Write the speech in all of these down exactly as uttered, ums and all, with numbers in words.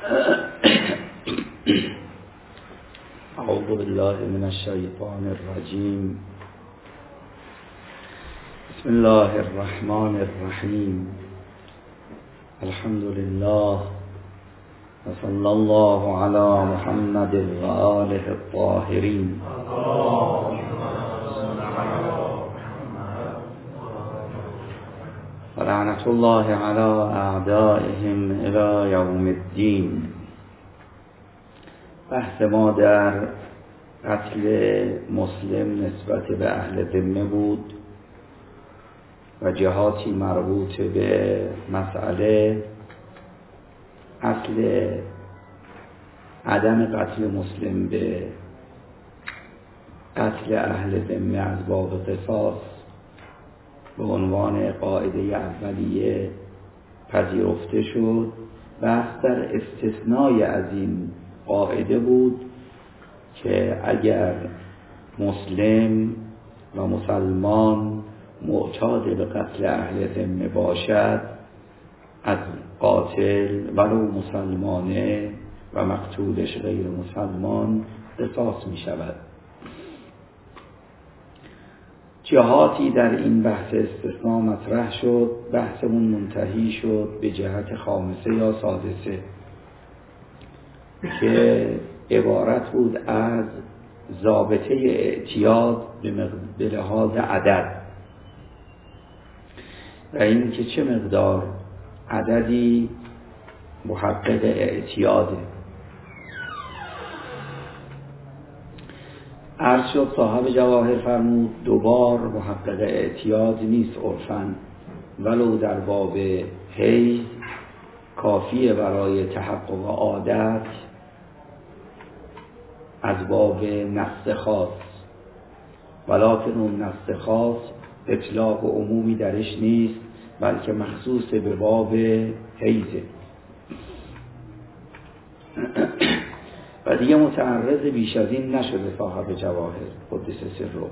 اعوذ بالله من الشیطان الرجیم. بسم الله الرحمن الرحیم. الحمد لله و صلی الله علی محمد و آله الطاهرین. و لعنت الله علی اعدائهم الی یوم الدین. بحث ما در قتل مسلم نسبت به اهل ذمه بود و جهاتی مربوط به مسئله اصل عدم قتل مسلم به قتل اهل ذمه از باب قصاص به عنوان قاعده اولیه پذیرفته شد. بحث در استثنای از این قاعده بود که اگر مسلم و مسلمان معتاد به قتل اهل ذمه باشد، از قاتل ولو مسلمانه و مقتولش غیر مسلمان قصاص می شود. جهاتی در این بحث استثناء مطرح شد. بحثمون منتهی شد به جهت خامسه یا سادسه که عبارت بود از ضابطه اعتیاد به لحاظ عدد و این که چه مقدار عددی محقق اعتیاده. عرض شد صاحب جواهر فرمود دوبار محقق اعتیاد نیست عرفاً، ولو در باب حیض کافیه برای تحقق عادت از باب نص خاص، ولکن اون نص خاص اطلاق و عمومی درش نیست بلکه مخصوص به باب حیضه و دیگه متعرض بیش از این نشده صاحب جواهر قدس سره.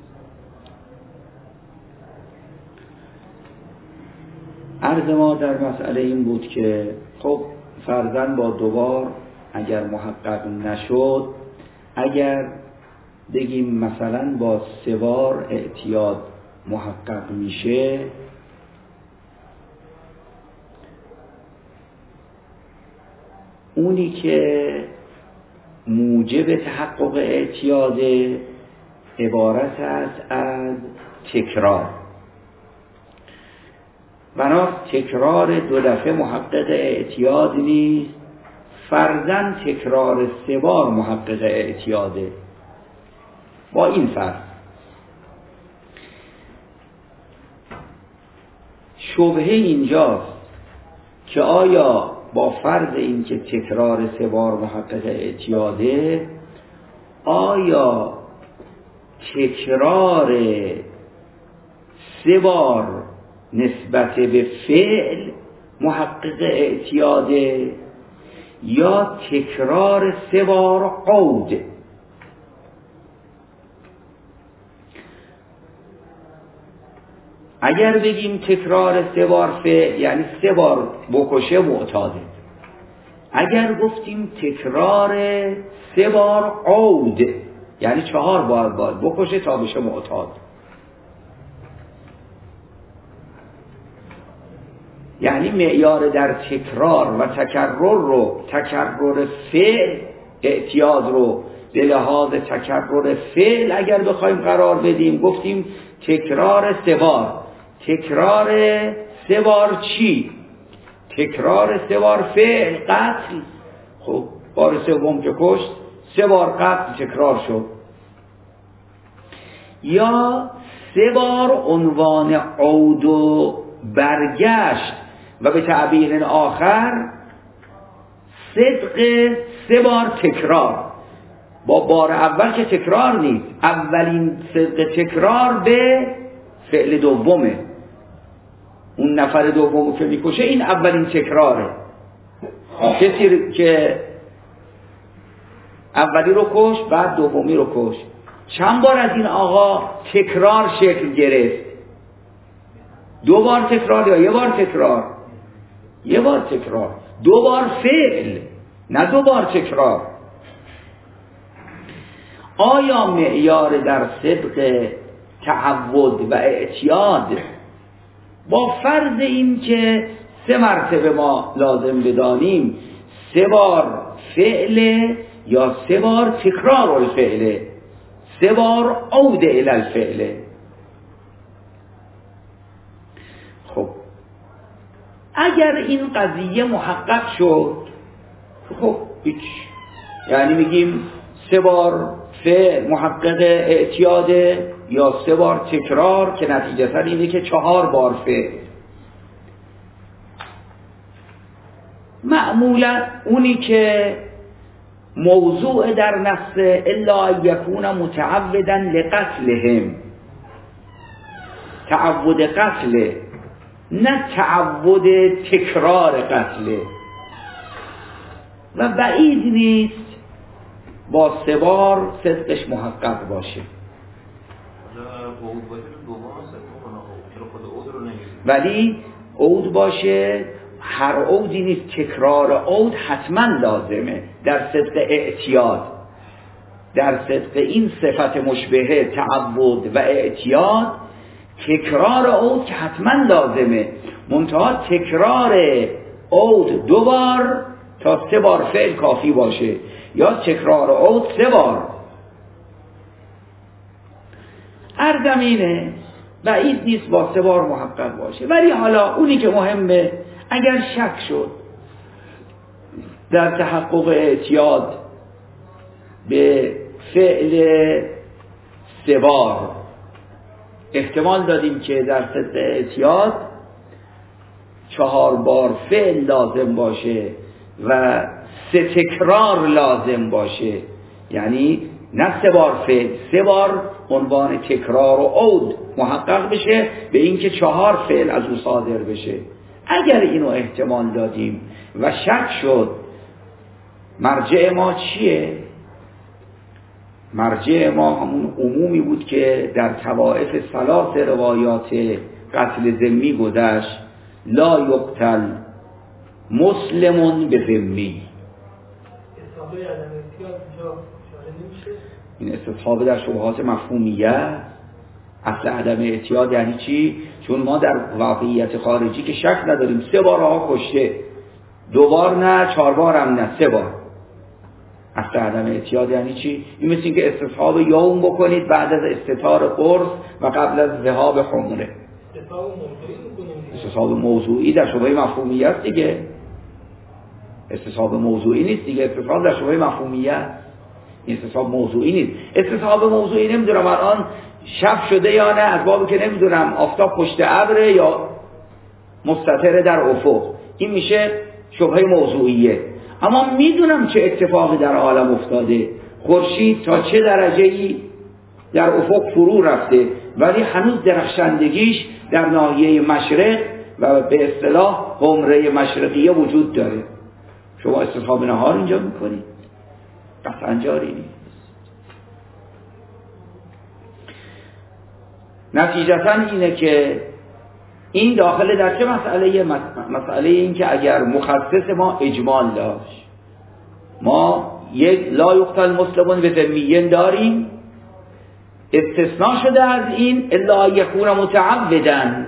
عرض ما در مسئله این بود که خب فرضاً با دوبار اگر محقق نشد، اگر بگیم مثلا با سه بار اعتیاد محقق میشه، اونی که موجب تحقق اعتیاد عبارت است از تکرار. بنابر تکرار دو دفعه محقق اعتیاد نیست، فرضاً تکرار سه بار محقق اعتیاده. با این فرض شبهه اینجاست که آیا با فرض این که تکرار سه بار محقق اعتیاده، آیا تکرار سه بار نسبت به فعل محقق اعتیاده یا تکرار سه بار قود؟ اگر بگیم تکرار سه بار فعل یعنی سه بار بکشه معتاده. اگر گفتیم تکرار سه بار قود یعنی چهار بار باید بکشه تا بشه معتاد. یعنی معیار در تکرار و تکرر رو، تکرر فعل اعتیاد رو به لحاظ تکرر فعل اگر بخوایم قرار بدیم، گفتیم تکرار سه بار. تکرار سه بار چی؟ تکرار سه بار فعل قتل. خب بار سوم که کشت سه بار قتل تکرار شد. یا سه بار عنوان عود و برگشت و به تعبیر آخر صدق سه بار تکرار. با بار اول که تکرار نیست، اولین صدق تکرار به فعل دومه. اون نفر دومو که میکشه این اولین تکراره. کسی که اولی رو کش بعد دومی رو کش، چند بار از این آقا تکرار شکل گرفت؟ دو بار تکرار یا یه بار تکرار؟ یه بار تکرار. دو بار فعل نه دو بار تکرار. آیا معیار در صدق تعود و اعتیاد با فرض این که سه مرتبه ما لازم بدانیم، سه بار فعل یا سه بار تکرار الفعل، سه بار عود الی الفعل؟ خب اگر این قضیه محقق شد خب هیچ، یعنی میگیم سه بار فعل محقق اعتیاده یا سه بار تکرار که نتیجتا اینه که چهار بار فعل. معمولا اونی که موضوع در نص الا یکون متعودا لقتلهم، تعود قتل، نه تعود تکرار قتل، و بعید نیست با سه بار صدقش محقق باشه. ولی عود باشه، هر عودی نیست، تکرار عود حتما لازمه در صدق اعتیاد، در صدق این صفت مشبهه تعود و اعتیاد. تکرار عود که حتما لازمه، منتها تکرار عود دو بار تا سه بار فعل کافی باشه، یا تکرار عود سه بار. عرضم اینه بعید نیست با سه بار محقق باشه. ولی حالا اونی که مهمه، اگر شک شد در تحقق اعتیاد به فعل سه بار، احتمال دادیم که در صدق اعتیاد چهار بار فعل لازم باشه و سه تکرار لازم باشه، یعنی نه سه بار فعل، سه بار عنوان تکرار و عود محقق بشه به اینکه چهار فعل از او صادر بشه. اگر اینو احتمال دادیم و شک شد، مرجع ما چیه؟ مرجع ما همون عمومی بود که در طوائف ثلاث روایات قتل ذمی گذشت: لا یقتل مسلمون به ذمی. این استصحاب در شبهات مفهومیه. اصل عدم اعتیاد یعنی چی؟ چون ما در واقعیت خارجی که شک نداریم سه بار ها کشته، دو بار نه، چهار بار هم نه، سه بار. اصل عدم اعتیاد یعنی چی؟ این مثل این که استصحاب یوم بکنید بعد از استتار قرص و قبل از ذهاب حمره. استصحاب موضوعی در شبهه مفهومیه است دیگه، استصحاب موضوعی نیست دیگه. استصحاب در شبهه مفهومیه، این استصحاب موضوعی نیست. استصحاب موضوعی نمیدونم الان شب شده یا نه، از بابی که نمیدونم آفتاب پشت ابر یا مستتر در افق، این میشه شبهه موضوعیه. اما میدونم چه اتفاقی در عالم افتاده، خورشید تا چه درجه‌ای در افق فرو رفته، ولی هنوز درخشندگیش در ناحیه مشرق و به اصطلاح قمره مشرقیه وجود داره. شما استصحاب نهار اینجا میکنید؟ قطعا جاری نیست. نتیجتا اینه که این داخل در چه مسئله؟ مسئله این که اگر مخصص ما اجمال داشت، ما یک لا یقتل مسلمون به ذمیین داریم، استثناء شده از این الا یکون متعودن.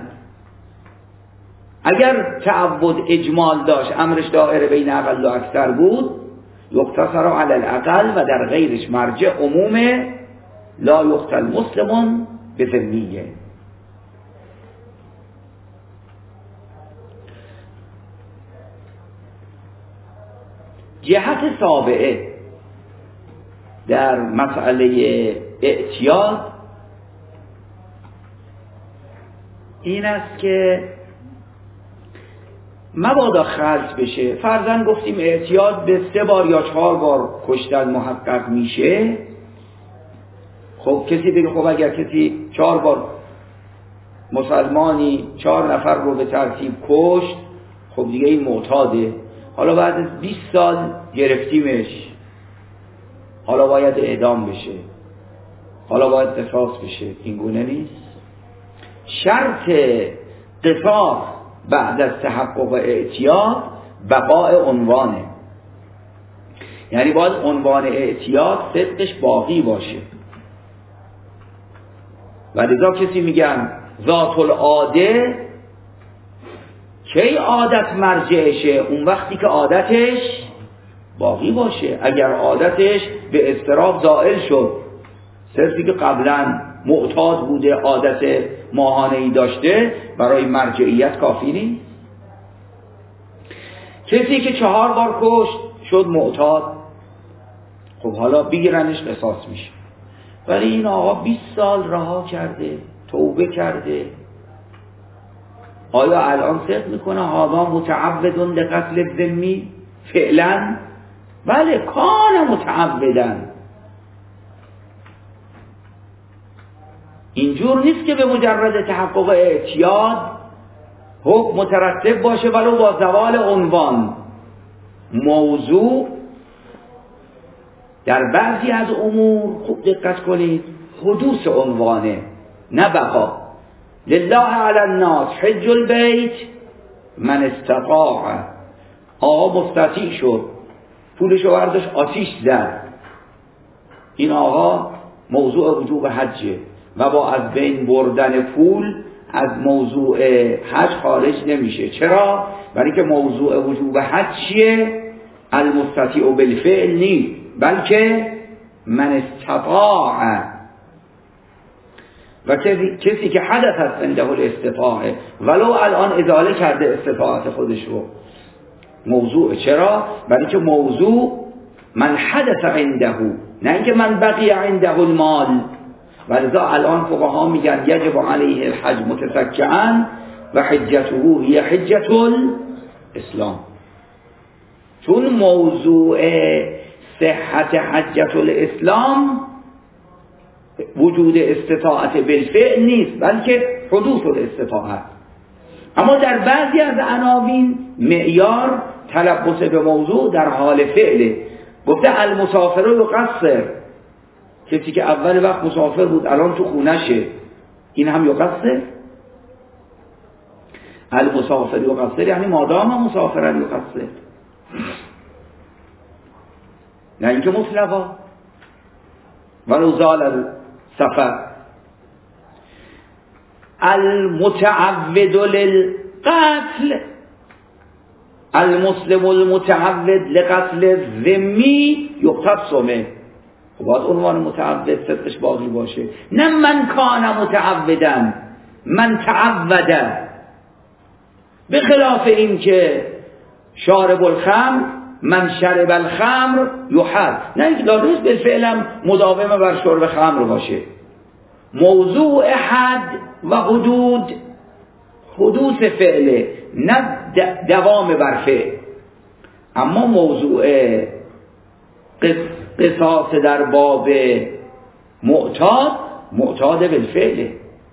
اگر تعود اجمال داشت، امرش دائره بین اقل و اکثر بود، یقتصر علی الاقل و در غیرش مرجع عموم لا یقتل مسلمون به ذمیین. جهت سابعه در مسئله اعتیاد این است که مبادا خلط بشه. فرضاً گفتیم اعتیاد به سه بار یا چهار بار کشتن محقق میشه. خب کسی بگه خب اگر کسی چهار بار مسلمانی چهار نفر رو به ترتیب کشت، خب دیگه این معتاده، حالا بعد از بیست سال گرفتیمش، حالا باید اعدام بشه، حالا باید قصاص بشه. این گونه نیست. شرط قصاص بعد از تحقق اعتیاد بقاء عنوانه. یعنی باید عنوان اعتیاد صدقش باقی باشه. و لذا کسی میگن ذات العاده کی عادت مرجعشه؟ اون وقتی که عادتش باقی باشه. اگر عادتش به اضطراب زائل شد، صرفی که قبلا معتاد بوده، عادت ماهانه‌ای داشته، برای مرجعیت کافی نیست. کسی که چهار بار کشت شد معتاد، خب حالا بگیرنش قصاص میشه. ولی این آقا بیست سال رها کرده، توبه کرده، آیا الان صدق میکنه هذا متعبد لقتل الذمی؟ فعلا بله، کان متعبدن. اینجور نیست که به مجرد تحقق اعتیاد حکم مترتب باشه ولو با زوال عنوان. موضوع در بعضی از امور، خوب دقت کنید، حدوث عنوانه نه بقا. لله علی الناس حج البیت من استطاع. آقا مستطیع شد، پولشو برداشت آتیش زد، این آقا موضوع وجوب حجه و با از بین بردن پول از موضوع حج خارج نمیشه. چرا؟ برای که موضوع وجوب حج چیه؟ المستطیع بالفعل نیست، بلکه من استطاع. و کسی, کسی که حدث است عنده الاستطاعه ولو الان ازاله کرده استطاعت خودش رو، موضوع. چرا؟ برای که موضوع من حدث عنده، نه اینکه من بقی عنده المال. ولذا الان فقها میگن یجب علیه الحج متفکعا و حجته هی حجة الاسلام. چون موضوع صحت حجة الاسلام وجود استطاعت بالفعل نیست، بلکه حدوث الاستطاعت. اما در بعضی از عناوین معیار تلبس به موضوع در حال فعله. گفته المسافر یقصر، کسی که اول وقت مسافر بود الان تو خونشه، این هم یقصر. المسافر یقصر یعنی مادام مسافرن یقصر، نه اینکه مطلقا ولو زال السفر. المتعود للقتل، المسلم المتعود لقتل الذمی یقتص منه. خب باید عنوان متعود صدقش باقی باشه، نه من کان متعودن، من تعوده. به خلاف این که شارب الخمر من شرب الخمر یحد، نه اینکه لازم به فعلم مداوم بر شرب خمر باشه. موضوع حد و حدود حدوث فعله، نه دوام بر فعل. اما موضوع قصاص در باب معتاد معتاد بالفعله.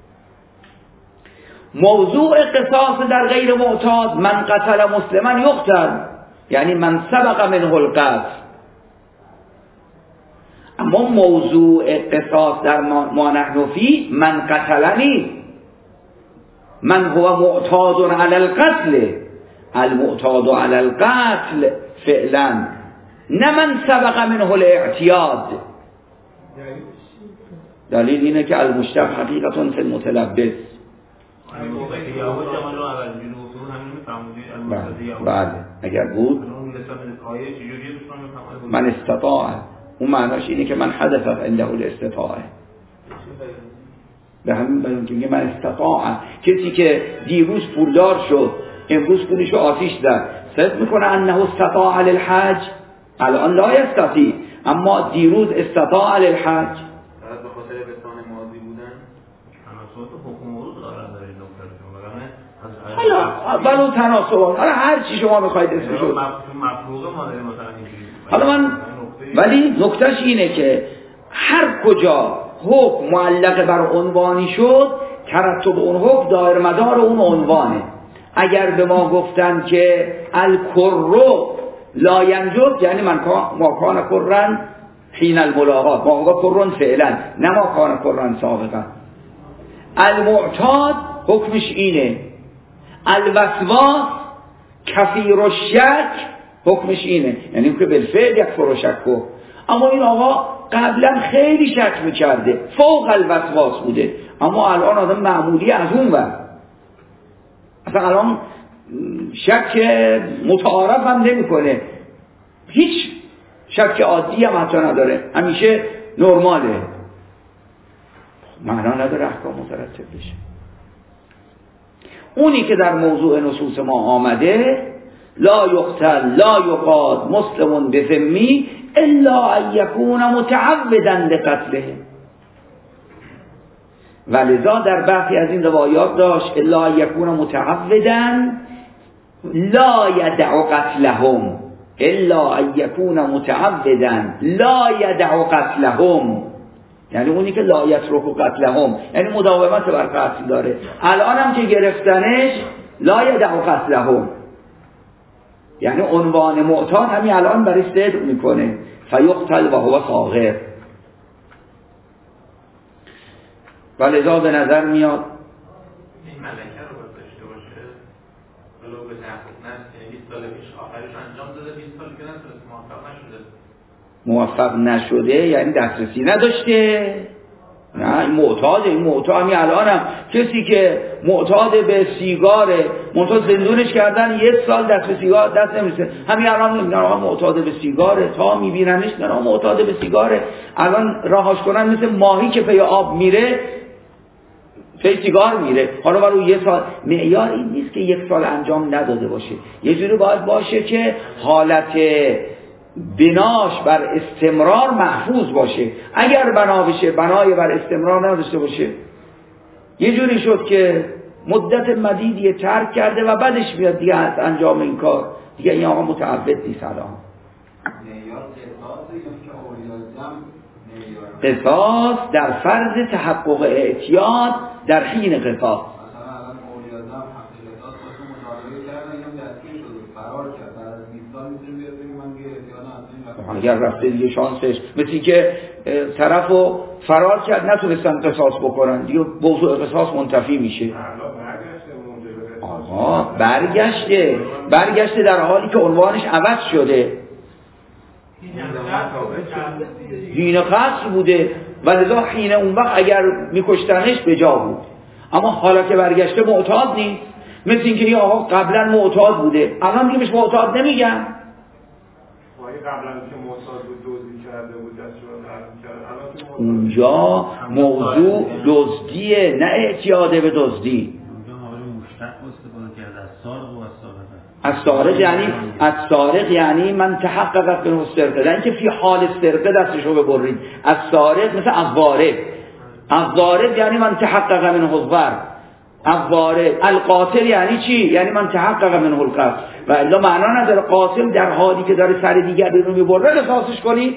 موضوع قصاص در غیر معتاد من قتل مسلما یقتل، یعنی من سبق منه القتل. اما موضوع قصاص در ما نحن فی من قتلنی، من هو معتاد علی القتل، المعتاد علی القتل فعلا، نه من سبق منه الاعتیاد. دلیل اینه که المشتق حقیقت فی المتلبس. بله اگر بود من استطاع، اون معناش اینه که من حدثت عنده الاستطاعه. به همین بیان که میگه من استطاع، کسی که دیروز پولدار شد امروز پولشو آتیش زد، صدق میکنه انه استطاع للحج، الان لا یستطیع، اما دیروز استطاع للحج. به خاطر بسان ماضی بودن تناسبات حکم ورود قرار داره دکتر. حالا ولو تناسبات، حالا هر چی شما بخواید اسمشو مفروضه ما داریم مثلا اینجوری. حالا من ولی نکتهش اینه که هر کجا حکم معلق بر عنوانی شد، ترتب اون حکم دایر مدار اون عنوانه. اگر به ما گفتن که الکرو لا ینجد، یعنی من ما کان کرن حین الملاقات، ما هو کرن فعلا، نه ما کان کرن سابقا. المعتاد حکمش اینه، الوسواس کثیر الشک حکمش اینه، یعنی که بالفعل یک فروشکو. اما این آقا قبلا خیلی شک میکرده، فوق الوسواس بوده، اما الان آدم معمولی از اون ور اصلا الان شک متعارف هم نمی کنه، هیچ شک عادی هم حتی نداره، همیشه نرماله، معنا نداره احکام مترتب بشه. اونی که در موضوع نصوص ما آمده لا یقتل لا یقاد مسلم بذمی الا ان یکون متعودا لقتله، ولذا در برخی از این روایات داشت الا ان یکون متعودا لا یدع قتلهم، الا ان یکون متعودا لا یدع قتلهم، یعنی اونی که لا یترک قتلهم یعنی مداومت بر قتل داره. الان هم که گرفتنش لا یدع قتلهم، یعنی عنوان معتاد همین الان برای صدق میکنه فیقتل و هو صاغر. ولذا به نظر میاد این ملکه رو باید داشته باشه ولو به تحقیق نست، یعنی بیست سال پیش آخرش انجام داده، بیست سال که نتونست موفق نشده موفق نشده یعنی دسترسی نداشته. نه این معتاده، این معتاد همین الان هم کسی که معتاد به سیگاره معتاد زندونش کردن یک سال دست به سیگار دست نمیرسه، همین الان میگن معتاد به سیگاره تا میبیننش نه معتاد به سیگاره، الان رهاش کنن مثل ماهی که پی آب میره پی سیگار میره. حالا برای یک سال معیار این نیست که یک سال انجام نداده باشه، یه جوری باید باشه که حالت بناش بر استمرار محفوظ باشه. اگر بنا بشه بنای بر استمرار نداشته باشه، یه جوری شد که مدت مدیدی ترک کرده و بعدش میاد دیگه از انجام این کار دیگه این آقا متعبد نیست. الان قصاص در فرض تحقق اعتیاد در حین قصاص. اگر رفته دیگه شانسش مثل این که طرفو فرار کرد نتونستن قصاص بکنن دیگه موضوع قصاص منتفی میشه. آقا برگشته برگشته در حالی که عنوانش عوض شده، حین قصر بوده و لذا حین اون وقت اگر میکشتنش به جا بود، اما حالا که برگشته معتاد نیست. مثل این که این آقا قبلا معتاد بوده الان دیگه بهش معتاد نمیگن. قبلا که معتاد بود دزدی کرده بود دستشو کرد، اونجا موضوع دزدیه نه اعتیاده به دزدی. اونجا حالا مشتق استفاده کرده از سارق و از سارق. از سارق یعنی از سارق یعنی من تحقق به سرقه، نه اینکه فی حال سرقه دستشو ببرید. از سارق مثل از وارد، از وارد یعنی من تحقق من حضور، از وارد. القاتل یعنی چی؟ یعنی من تحقق من القتل. و الا معنا نداره قاتل در حالی که داره سر دیگری رو میبره قصاصش کنید.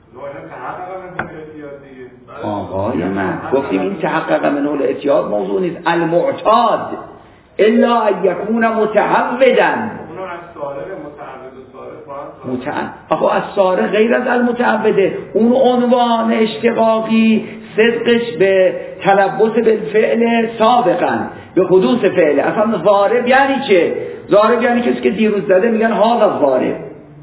آقای من گفتیم این تحقق من الاعتیاد موضوع نیست. المعتاد الا ان یکون متعودا. متعود آخه از سارق غیر از المتعوده. اون عنوان اشتقاقی صدقش به تلبس بالفعل سابقا به حدوث فعل. اصلا ضارب یعنی چه؟ ضارب یعنی کسی که دیروز زده میگن هذا ضارب.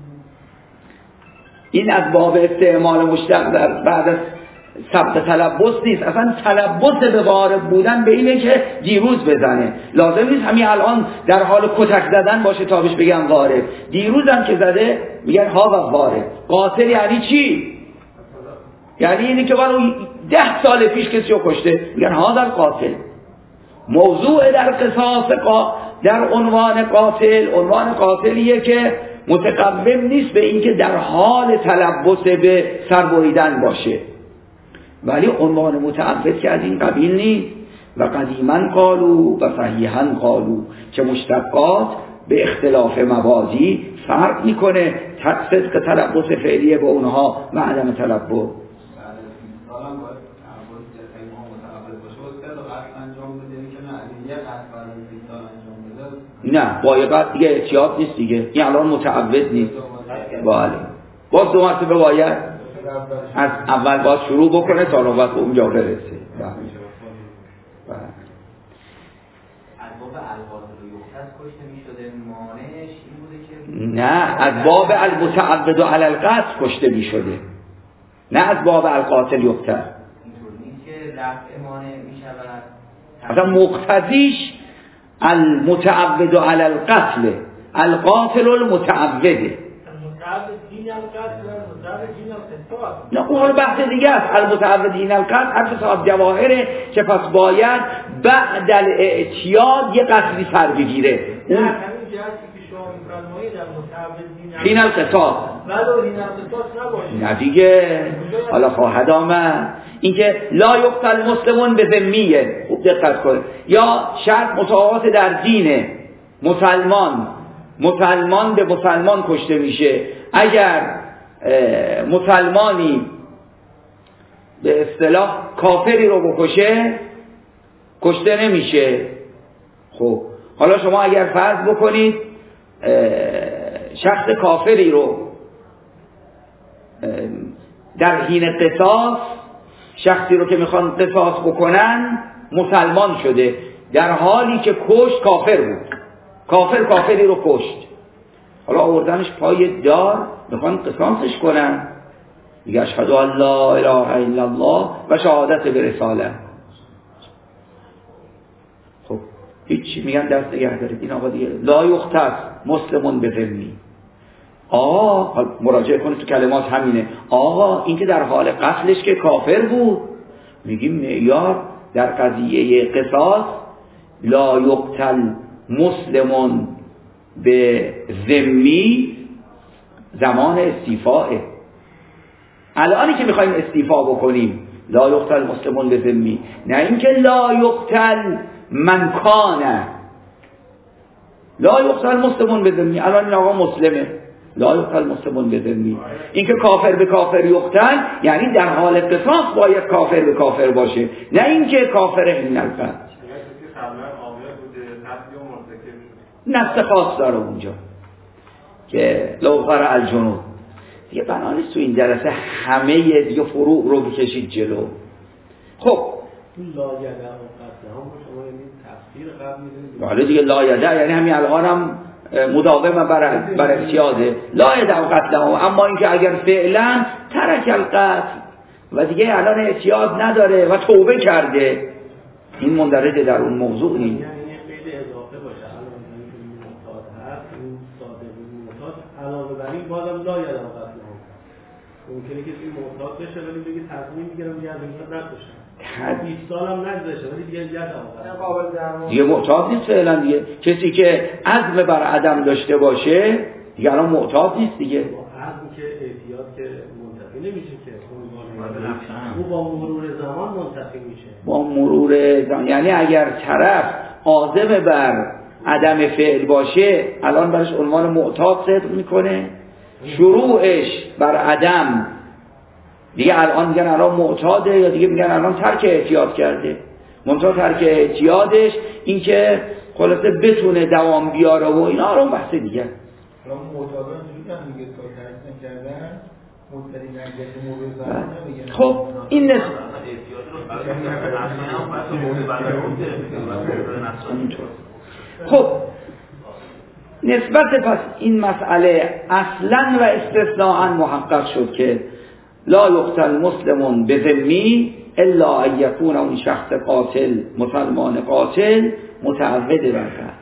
این از باب استعمال مشتق در بعد از ثبت تلبس نیست. اصلا تلبس به ضارب بودن به اینه که دیروز بزنه. لازم نیست همین الان در حال کتک زدن باشه تا بهش بگن ضارب. دیروز هم که زده میگن هذا ضارب. قاتل یعنی چی؟ یعنی اینی که برای ده سال پیش کسی رو کشته میگن هذا قاتل. موضوع در قصاص قا در عنوان قاتل، عنوان قاتلیه که متقوم نیست به اینکه در حال تلبس به سربریدن باشه، ولی عنوان متعبد که از این قبیل نیست. و قدیما قالو و صحیحا قالو که مشتقات به اختلاف موازی فرق میکنه. صدق تلبس فعلیه با اونها و عدم تلبس. نه باید دیگه احتیاط نیست دیگه، این الان متعبد نیست. بله باز دو مرتبه باید از اول باید شروع بکنه تا نوبت به اونجا برسه. بله الباب الفاظ رو یوخت کشته می شده، مانعش این بوده که نه از باب المتعبد علی القتل کشته می شده، نه از باب القاتل یقتل. اینطور نیست که رفع مانع می شود، اصلا مقتضیش المتعبد علی القتل، القاتل المتعبده. نه اون حال بحث دیگه است. المتعبد این القتل حرف صاحب جواهره که پس باید بعد الاعتیاد یه قتلی سر بگیره. نه همین جهتی که شما می‌فرمایید در متعبد این القصاص ولو این القصاص نباشه. نه دیگه حالا خواهد آمد این که لا یقتل مسلمون به ذمیه. خوب دقت کنه. یا شرط مساوات در دینه، مسلمان مسلمان به مسلمان کشته میشه. اگر مسلمانی به اصطلاح کافری رو بکشه کشته نمیشه. خب حالا شما اگر فرض بکنید شخص کافری رو در حین قصاص، شخصی رو که میخوان قصاص بکنن مسلمان شده، در حالی که کشت کافر بود، کافر کافری رو کشت، حالا آوردنش پای دار میخوان قصاصش کنن، میگه اشهد ان لا اله الا الله و شهادت به رساله. خب هیچ میگن دست نگه دارید این آقا دیگه لا یختص مسلمون به ذمی. آقا مراجعه کنید تو کلمات همینه. آقا این که در حال قتلش که کافر بود، میگیم معیار در قضیه قصاص لا یقتل مسلمون به ذمی زمان استیفائه. الانی که میخوایم استیفا بکنیم لا یقتل مسلمون به ذمی، نه اینکه لا یقتل من کانه. لا یقتل مسلمون به ذمی، الان این آقا مسلمه، لا یقتل مسلمون به ذمی. اینکه کافر به کافر یقتل یعنی در حال قصاص باید کافر به کافر باشه، نه اینکه کافر این القتل. نفس خاص داره اونجا که لوقر الجنود دیگه. بنابراین تو این جلسه همه دیگه فروع رو بکشید جلو. خب لا یدع و قتل هم شما یعنی تفسیر قبل میدونید حالا دیگه لا یدع یعنی همین الان هم مداوم بر بر اعتیاده لا یدع و قتل هم. اما اینکه اگر فعلا ترک القتل و دیگه الان اعتیاد نداره و توبه کرده، این مندرجه در اون موضوع نیست. علاوه بر این بازم لا یدع و قتل هم ممکنه کسی معتاد بشه ولی بگه تصمیم میگیرم دیگه از این نکشم، بیست سال هم نگذشته ولی دیگه یدع و قتل دیگه معتاد نیست فعلا. دیگه کسی که عزم بر عدم داشته باشه دیگه الان معتاد نیست دیگه. عزم که اعتیاد که منتفی نمیشه که او با مرور زمان منتفی میشه. با مرور زمان یعنی اگر طرف عازم بر عدم فعل باشه الان برش عنوان معتاد صدق میکنه، شروعش بر عدم دیگه الان میگن الان معتاده، یا دیگه میگن الان ترک اعتیاد کرده. منتها ترک اعتیادش این که خلاصه بتونه دوام بیاره و اینا رو بحث دیگه. الان معتادان جوری هم میگه تا ترک نکردن مدتی نگذشته مرور زمان نمیگن. خب این نسبت خب نسبت پس این مسئله اصلا و استثناء محقق شد که لا یقتل مسلمون به ذمی الا ان یکون اون شخص قاتل مسلمان قاتل متعود بر قتل.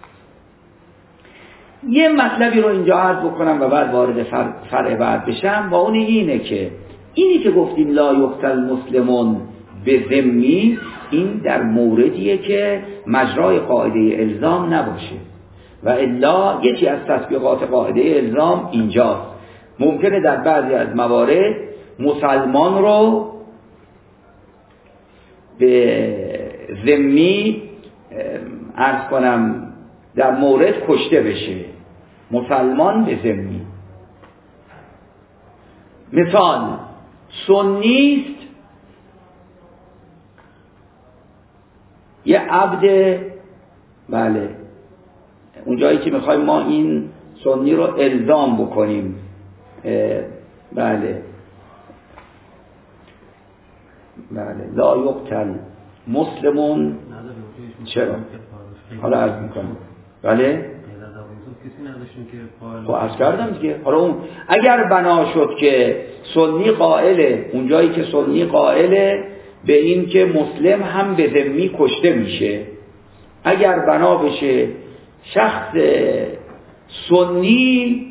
یه مطلبی رو اینجا عرض بکنم و بعد وارد فرع بعد بشم، با اون اینه که اینی که گفتیم لا یقتل مسلمون به ذمی، این در موردیه که مجرای قاعده الزام نباشه و الا یکی از تطبیقات قاعده الزام اینجاست. ممکنه در بعضی از موارد مسلمان رو به ذمی عرض کنم در مورد کشته بشه، مسلمان به ذمی. مثال سنیست یه عبد، بله اون جایی که میخوایم ما این سنی رو الزام بکنیم، بله بله لا یقتل مسلمون، چرا؟ حالا عرض میکنم. بله کسی نداشتیم که قائل خب عرض کردم دیگه. حالا اون اگر بنا شد که سنی قائله، اون جایی که سنی قائله به این که مسلم هم به ذمی کشته میشه، اگر بنا بشه شخص سنی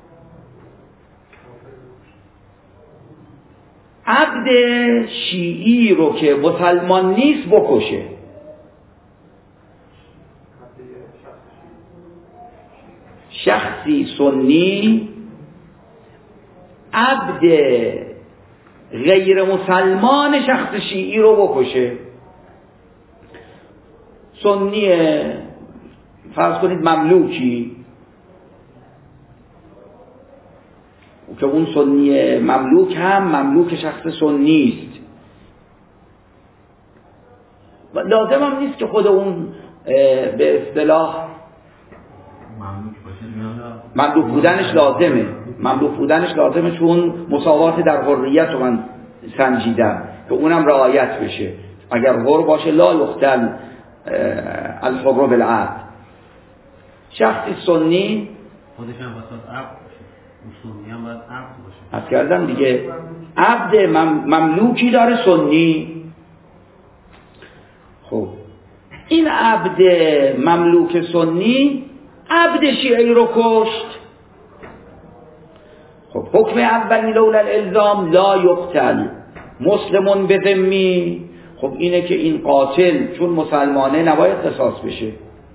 عبد شیعی رو که مسلمان نیست بکشه، شخصی سنی عبد غیر مسلمان شخص شیعی رو بکشه، سنی فرض کنید مملوکی که اون سنی مملوک هم مملوک شخص سنی است، لازم هم نیست که خود اون به اصطلاح مملوک بودنش لازمه، مملوک بودنش لازمه چون مساوات در حریت رو من سنجیدم که اونم رعایت بشه، اگر حر باشه لا یقتل الحر بالعبد. شخصی سنی خودش هم بساط عبد باشه، اون سنی هم باید عبد باشه. از کردم دیگه عبد مم... مملوکی داره سنی. خب این عبد مملوک سنی عبد شیعی رو کشت. خب حکم اولی لولا الالزام لا یقتل مسلمون به ذمی. خب اینه که این قاتل چون مسلمانه نباید قصاص بشه.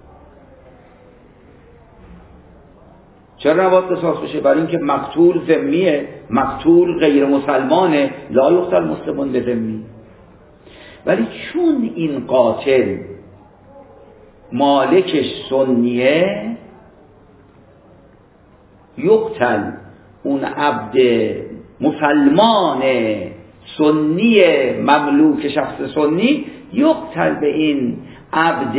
چرا نباید قصاص بشه؟ برای اینکه مقتول ذمیه، مقتول غیر مسلمانه، لا یقتل مسلمون به ذمی. ولی چون این قاتل مالکش سنیه یقتل اون عبد مسلمان سنی مملوک شخص سنی یقتل به این عبد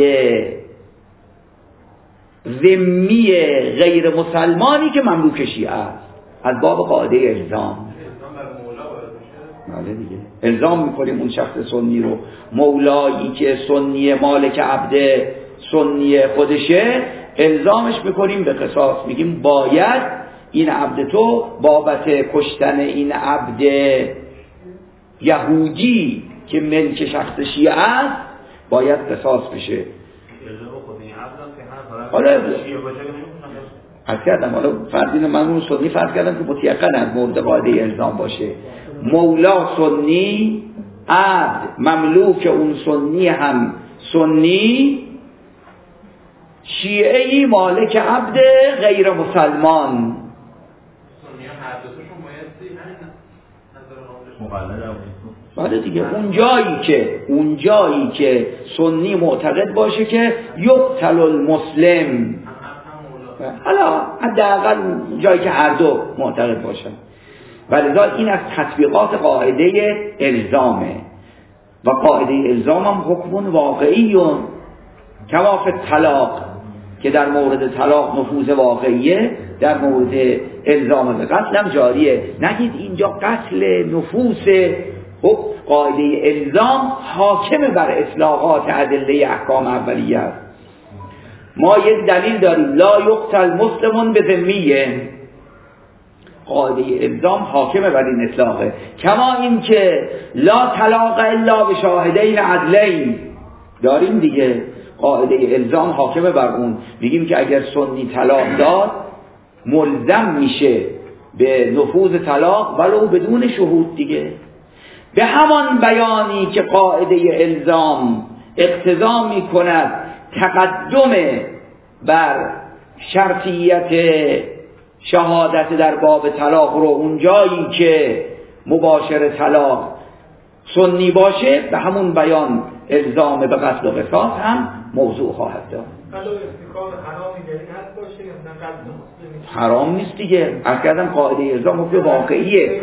ذمی غیر مسلمانی که مملوک شیعه است از باب قاعده الزام. بله دیگه الزام میکنیم اون شخص سنی رو، مولایی که سنی مالک عبد سنی خودشه الزامش میکنیم به قصاص، میگیم باید این عبد تو بابت کشتن این عبد یهودی که ملک شخص شیعه است باید قصاص بشه. حالا فرض کردم حالا فرض من اون سنی فرض کردم که متیقن از مورد قاعده الزام باشه، مولا سنی عبد مملوک اون سنی هم سنی شیعه‌ای مالک عبد غیر مسلمان. بله دیگه اون جایی که اون جایی که سنی معتقد باشه که یقتل المسلم، حالا حداقل جایی که هر دو معتقد باشن. ولذا این از تطبیقات قاعده الزامه و قاعده الزام هم حکم واقعیون کما فی طلاق که در مورد طلاق نفوذ واقعیه، در مورد الزام به قتل هم جاریه. نگید اینجا قتل نفوس، خب قاعده الزام حاکم بر اطلاقات ادله احکام اولیه است. ما یک دلیل داریم لا یقتل مسلمون به ذمیه، قاعده الزام حاکم بر این اطلاقه. کما این که لا طلاق الا به شاهدین عدلین داریم دیگه، قاعده الزام حاکم بر اون. میگیم که اگر سنی طلاق داد ملزم میشه به نفوذ طلاق ولو بدون شهود دیگه. به همان بیانی که قاعده الزام اقتضا میکند تقدم بر شرطیت شهادت در باب طلاق رو اونجایی که مباشر طلاق سنی باشه، به همون بیان الزام به قتل و قصاص هم موضوع خواهد داد. حرام نیست دیگه، از کردم قاعده الزام حکم واقعیه.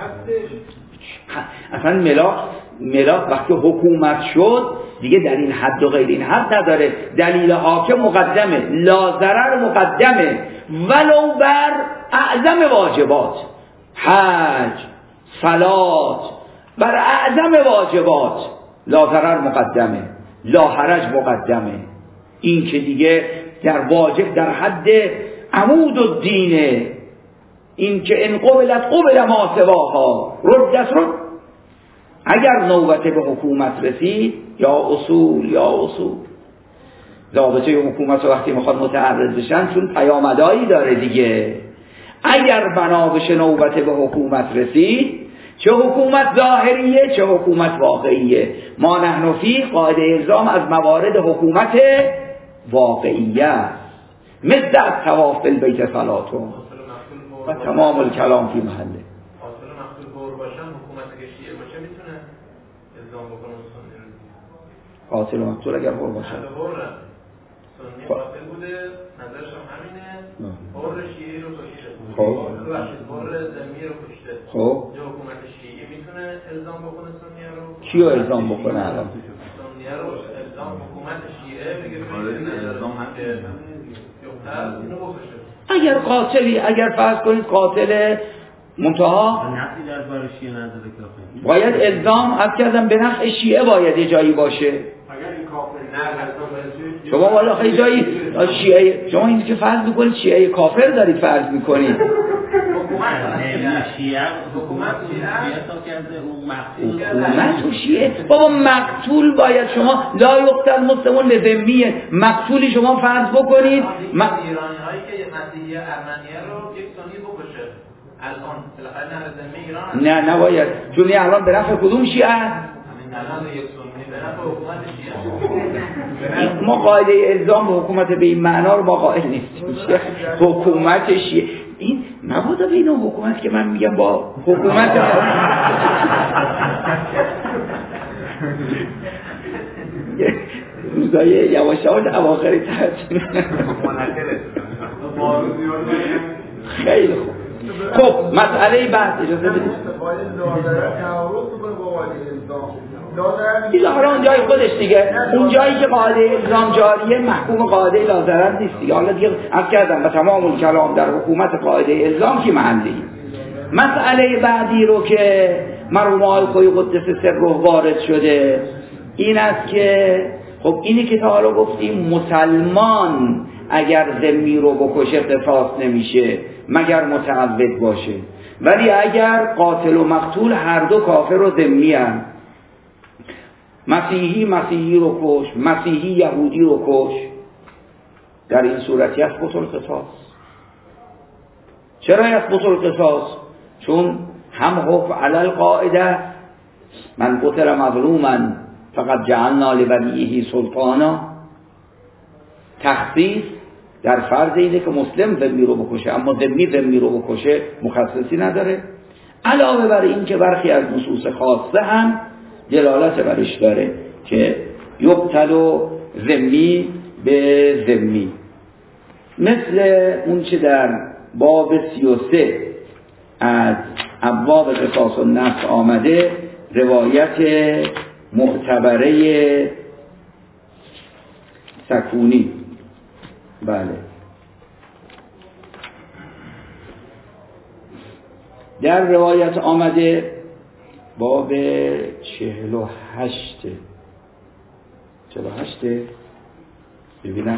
اصلا ملاک ملاک وقتی حکومت شد دیگه در این حد و غیر این حد نداره، دلیل حاکم مقدمه، لا ضرر مقدمه ولو بر اعظم واجبات، حج، صلات، بر اعظم واجبات لا ضرر مقدمه، لا حرج مقدمه. این که دیگه در واجب در حد عمود الدین، این که ان قبلت قبل ما سواها ردت رد. اگر نوبت به حکومت رسید، یا اصول یا اصول ضابطه حکومت وقتی میخواد متعرض بشن چون پیامدهایی داره دیگه، اگر بنا بشه نوبت به حکومت رسید، چه حکومت ظاهریه چه حکومت واقعیه، ما نحن فی قاعده الزام از موارد حکومت واقعیه است، مثل از طواف البیت صلاتون و تمام الکلام فی محله. قاتل و مقتول بور باشن، حکومت اگه شیعه باشه میتونه الزام بکنه سنی رو. قاتل و مقتول اگر بور باشن سنی قاتل بوده، نظرش هم همینه، بور شیعه رو کشته. خب ببخشید بور ذمی رو کشته. خب جو حکومت شیعه میتونه الزام بکنه سنی رو؟ کیو الزام بکنه الان؟ سنی رو الزام حکومت شیعه میگه که الزام هم که اینو بکشه. اگر قاتلی، اگر فرض کنید قاتل منتها نفعی در بار شیعه نداره کافر، باید الزام از کردم به نفع شیعه باید یه جایی باشه. اگر این کافر نه شما باید آخه جایی شیعه، شما این که فرض میکنید شیعه کافر دارید فرض میکنید. شیعه حکومت شیعه تا کرده اون مقتول حکومت و شیعه بابا مقتول باید شما لا یقتل مسلمون لذمیه، مقتولی شما فرض بکنید م... ایرانی هایی که مسیحی ارمنیه رو یک سنی بکشه الان بالاخره نه ذمی ایران نه نباید، چون الان به نفع کدوم شیعه است؟ الان یک سنی به نفع حکومت شیعه. ما قاعده الزام به حکومت به این معنا رو ما قائل نیستیم. حکومت شیعه این مبادا به این حکومت که من میگم با حکومت روزای یواش یواش اواخری تحصیل خیلی خوب. خب مسئله بعد اجازه بدید این ظاهرا اون جای خودش دیگه، اون جایی که قاعده الزام جاریه محکوم قاعده لازرت نیست دیگه. حالا دیگه از کردم و تمام الکلام در حکومت قاعده الزام که محلی. مسئله بعدی رو که مرحوم آقای خویی قدس سره وارد شده این است که خب اینی که تا حالا گفتیم مسلمان اگر ذمی رو بکشه قصاص نمیشه مگر متعبد باشه، ولی اگر قاتل و مقتول هر دو کافر و ذمی هستند، مسیحی مسیحی رو کش، مسیحی یهودی رو کش، در این صورتی یسقط القصاص. چرا یسقط القصاص؟ چون هم حکم علی القاعده من قتل مظلوما فقط جعلنا لولیه سلطانا، تخصیص در فرض اینه که مسلم ذمی رو بکشه، اما ذمی ذمی رو بکشه مخصصی نداره. علاوه بر این که برخی از نصوص خاصه هم دلالت برش داره که یقتل و ذمی به ذمی، مثل اون چه در باب سی و سه از ابواب قصاص النفس آمده، روایت معتبره سکونی. بله در روایت آمده باب چهل و هشت چهل و هشت ببینم،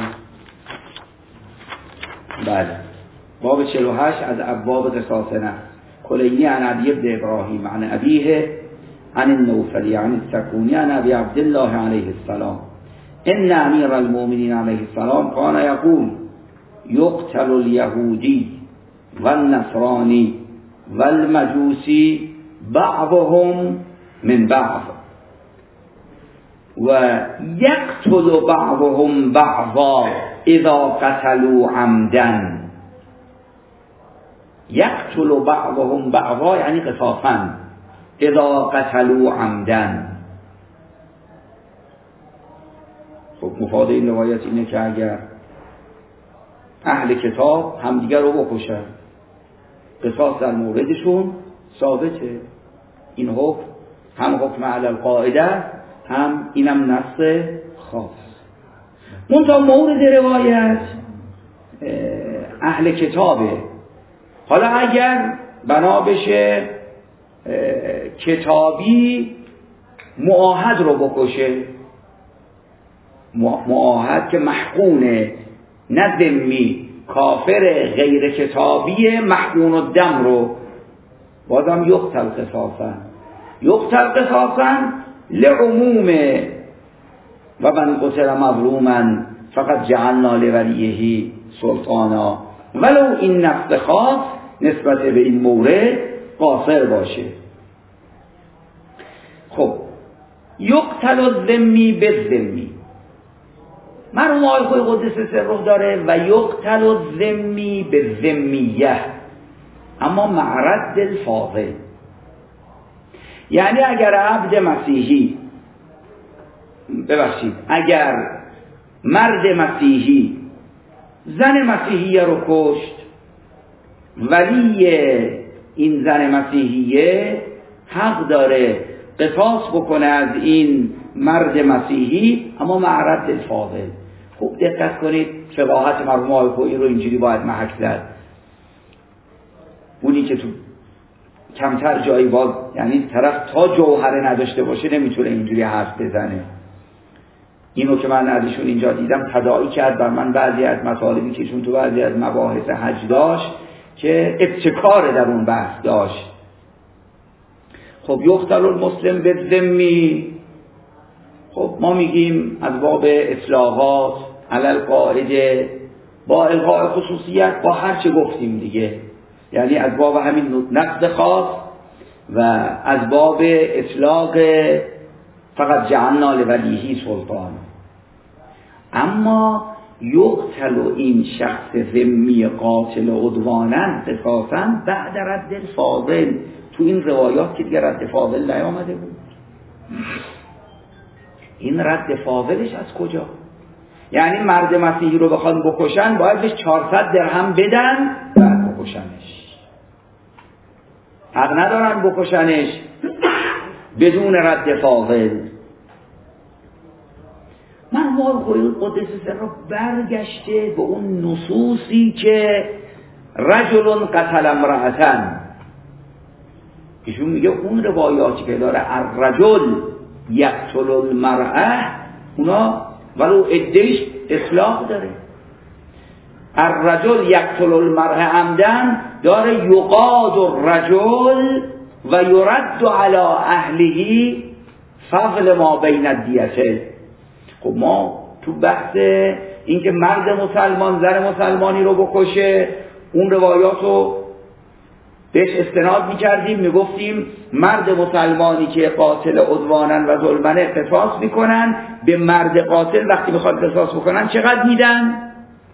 بله باب چهل و هشت از ابواب قصاص نفس. کلینی عن عبی ابن ابراهیم عن ابیه عن النوفلی عن السکونی عن ابی عبدالله علیه السلام ان امیر المؤمنین علیه السلام کان یقول یقتل الیهودی والنصرانی والمجوسی بعضهم من بعض و یقتل بعضهم بعضا اذا قتلوا عمدا. یقتل بعضهم بعضا یعنی قصاصا، اذا قتلوا عمدا. خب مفاد این روایت اینه که اگر اهل کتاب همدیگر رو بکشن قصاص در موردشون ثابته. این حکم هم حکم علی القاعده هم اینم نص خاص. منتها مورد روایت اهل کتابه. حالا اگر بنا بشه کتابی معاهد رو بکشه، معاهد که محقونه نه ذمی، کافر غیر کتابی محقون الدم رو بازم یقتل قصاصا یقتل قصاصا لعموم و من قتل مظلوما فقط جعلنا لولیه سلطانا ولو این نفس خاص نسبت به این مورد قاصر باشه. خب یقتل الذمی بالذمی، مرحوم آقای خوی قدس سره داره و یقتل الذمی بالذمیه، اما مع رد الفاضل. یعنی اگر عبد مسیحی ببخشید اگر مرد مسیحی زن مسیحیه رو کشت، ولی این زن مسیحیه حق داره قصاص بکنه از این مرد مسیحی، اما مع رد الفاضل. خوب دقت کنید فقاهت مرحوم آقای خویی رو اینجوری باید محک زد. اونی که تو کمتر جایی باز، یعنی طرف تا جوهره نداشته باشه نمیتونه اینجوری حرف بزنه. اینو که من ازشون اینجا دیدم تداعی کرد بر من بعضی از مطالبی که ایشون تو بعضی از مباحث حج داشت که ابتکار در اون بحث داشت. خب یقتل المسلم بالذمی، خب ما میگیم از باب اطلاقات علی القاعده با الغاء خصوصیت با هر چه گفتیم دیگه، یعنی از باب همین نقد خاص و از باب اطلاق فقط جعلنا لولیه سلطان. اما یقتل این شخص ذمی قاتل عدوانا قصاصا بعد رد الفاضل، تو این روایات که دیگه رد فاضل نیامده بود. این رد فاضلش از کجا؟ یعنی مرد مسیحی رو بخوان بکشن باید بهش چهارصد درهم بدن بعد بکشنش، حق ندارن بکشنش بدون رد فاضل. من مال قدس سر رو برگشته به اون نصوصی که رجل قتل امرأتن، ایشون میگه اون روایاتی که داره الرجل یقتل المرأه اونا ولو ادهش اطلاق داره. الرجل یقتل المرأه عمدن داره یقاد الرجل و یرد علی اهله فضل ما بین الدیته. خب ما تو بحث این که مرد مسلمان زن مسلمانی رو بکشه اون روایات رو بهش استناد میکردیم، میگفتیم مرد مسلمانی که قاتل عدوانا و ظلمنه قصاص میکنن، به مرد قاتل وقتی میخواد قصاص بکنن چقدر میدن؟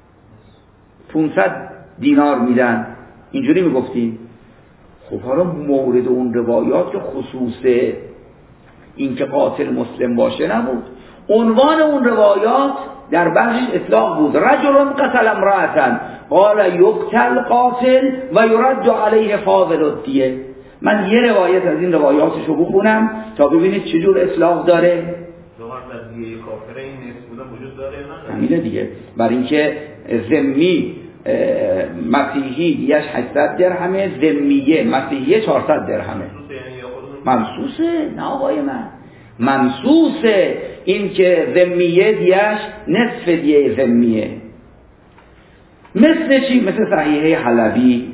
پانصد دینار میدن، اینجوری میگفتیم. خب حالا مورد اون روایات که خصوص این که قاتل مسلم باشه نبود، عنوان اون روایات در بخش اطلاق بود رجل قتل امرأة قال یقتل قاتل و یرد علیه فاضل الدیه. من یه روایت از این روایاتش رو بخونم تا ببینید چجور اطلاق داره. ظاهر در دیگه کافر این نیست بودن وجود داره نه؟ همینه دیگه، برای اینکه ذمی مسیحی دیگهش هشتصد درهمه، ذمیه مسیحیه چهارصد درهمه. منصوصه؟ نه آقای من، منصوصه این که ذمیه دیگهش نصف دیه ذمیه. مثل چی؟ مثل صحیحه حلبی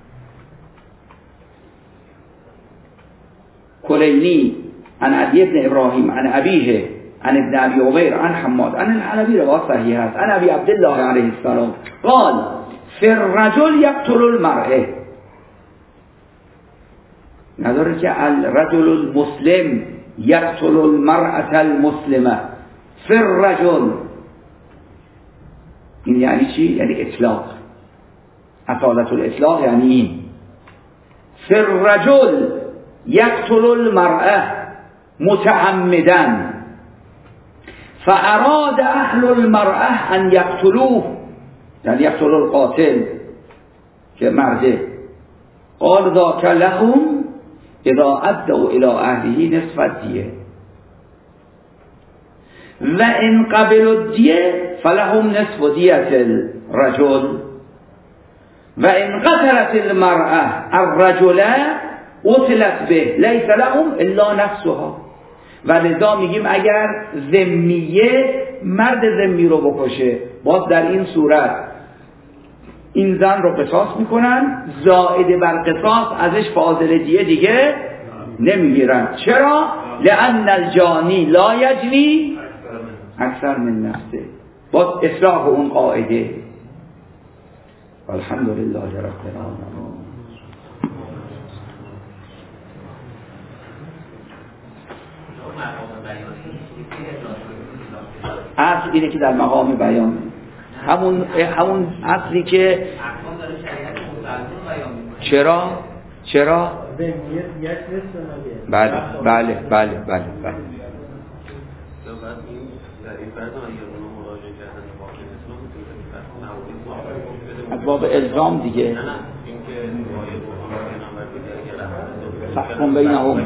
کلینی عن علی بن ابراهیم عن ابیه عن ابن ابی عمیر عن حماد عن الحلبی رواه صحیح است عن ابی عبدالله علیه السلام قال فی الرجل یقتل المرأه، نداره که الرجل المسلم یقتل المرأة المسلمه فی الرجل. این یعنی چی؟ یعنی اطلاق، اصالت الاطلاق یعنی این فی الرجل یقتل المرأة متعمدا فاراد اهل المرأة ان یقتلوه، یعنی یقتل القاتل که مرده. قال ذاک لهم اذا ادوا الى اهله نصف الدیه و ان قبلوا الدیه فلهم نصف دیت الرجل و ان قتلت المرأة الرجل قتلت به لیس لهم الا نفسها. و لذا میگیم اگر ذمیه مرد ذمی رو بکشه باز در این صورت این زن رو قصاص میکنن، زائد بر قصاص ازش فاضل دیه دیگه نمیگیرن. چرا؟ لأن الجانی لا یجنی اکثر من نفسه، با اصلاح اون قاعده. الحمدلله رب العالمین. اصل اینه که در مقام بیان، همون همون اصلی که چرا چرا بله بله بله بله بله باب الزام دیگه. فحکم بینهم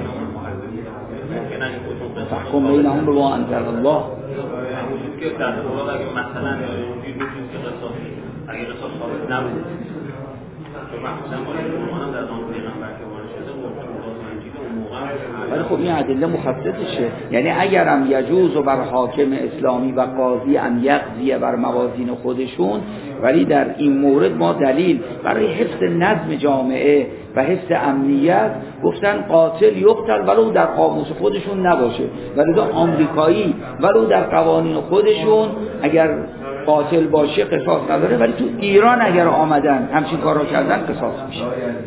فحکم بینهم بما انزل الله. که در واقع اگه مثلا اینجوری بود که قصاص اگه قصاص ثابت نبود چون مثلا ما قرآن در زمان پیغمبر که وارد شده ولی خب این ادله مخصصشه، یعنی اگرم یجوز و بر حاکم اسلامی و قاضی ان یقضی بر موازین خودشون، ولی در این مورد ما دلیل برای حفظ نظم جامعه و حفظ امنیت گفتن قاتل یقتل ولو در قاموس خودشون نباشه، ولی در آمریکایی ولو در قوانین خودشون اگر قاتل باشه قصاص نداره، ولی تو ایران اگر آمدن همچین کارا کردن قصاص میشه.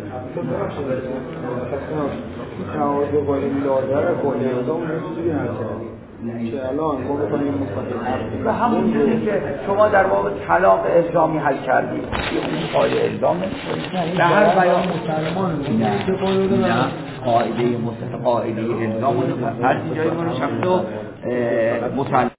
تعارض با این لازر با اعدام نمی‌تونی حل که الان ما بخوایم مستقل و همون چیزی که شما در باب طلاق الزامی حل کردید اون قاعده الزامه به هر بیان مسلمان نه قاعده مستقل قاعده الزام هر جایی ما رو شخص مسلمان